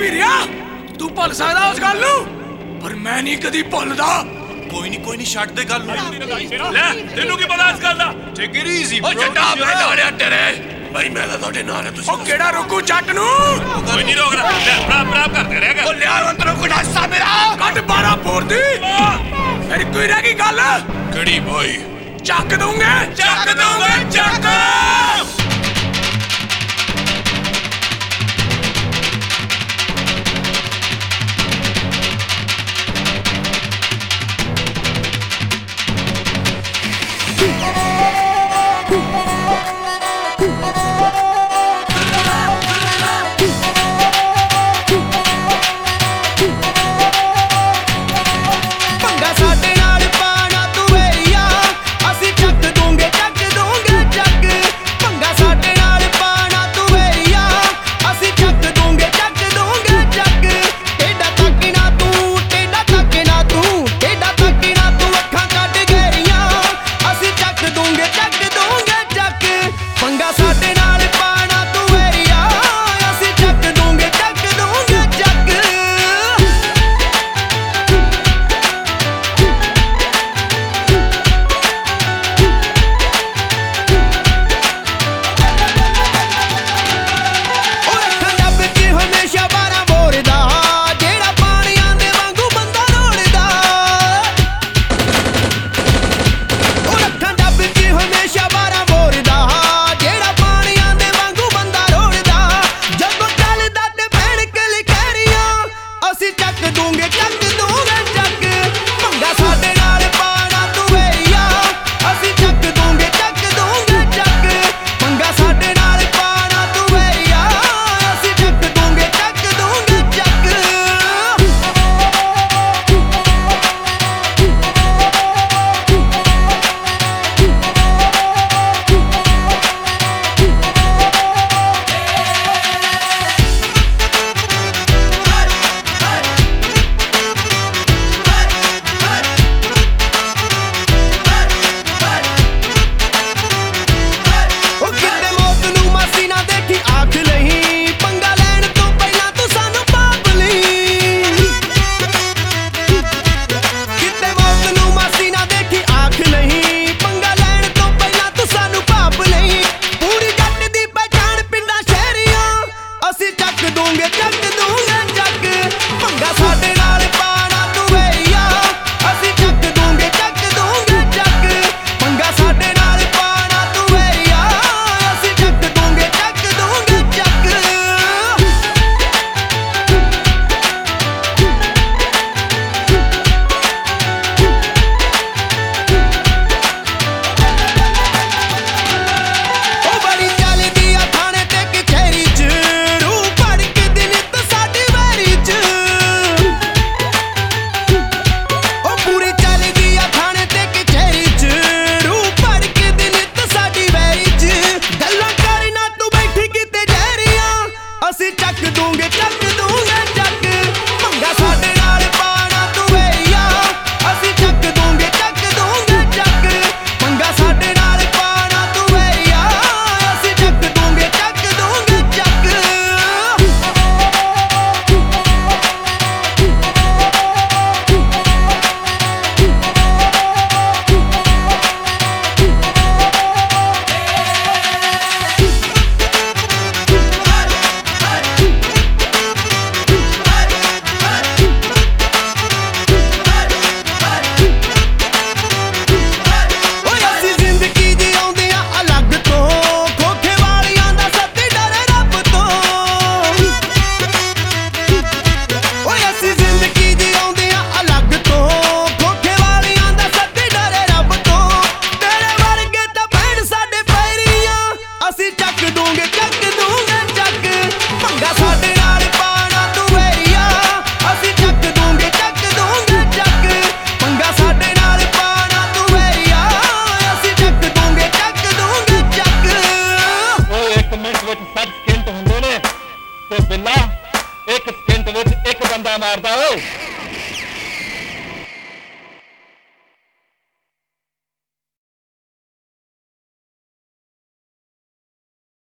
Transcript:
ਵੀਰਿਆ ਤੂੰ ਭੁੱਲ ਸਕਦਾ ਉਸ ਗੱਲ ਨੂੰ ਪਰ ਮੈਂ ਨਹੀਂ ਕਦੀ ਭੁੱਲਦਾ। ਕੋਈ ਨਹੀਂ ਛੱਡ ਦੇ ਗੱਲ ਨੂੰ। ਲੈ ਤੈਨੂੰ ਕੀ ਪਤਾ ਇਸ ਗੱਲ ਦਾ? ਟੇਕ ਇਟ ਈਜ਼ੀ ਓ ਜੱਟਾ ਮੈਂ ਨਾਲਿਆ ਤੇਰੇ ਬਈ ਮੈਂ ਤਾਂ ਤੁਹਾਡੇ ਨਾਲ ਤੁਸੀਂ ਉਹ ਕਿਹੜਾ ਰੁਕੂ ਜੱਟ ਨੂੰ ਕੋਈ ਨਹੀਂ ਰੋਕਦਾ। ਲੈ ਬਰਾਬਰ ਕਰਦੇ ਰਹੇਗਾ। ਉਹ ਲਿਆ ਅੰਦਰੋਂ ਗੁਨਾਸਾ ਮੇਰਾ ਕੱਢ 12 ਫੋਰਦੀ ਮੇਰੀ ਕੋਈ ਰਹਿ ਗਈ ਗੱਲ ਕਿਹੜੀ ਭਾਈ? ਚੱਕ ਦੂੰਗੇ ਚੱਕ। ਬਿੱਲਾ ਇੱਕ ਸਕਿੰਟ ਵਿੱਚ ਇੱਕ ਬੰਦਾ ਮਾਰਦਾ ਓਏ।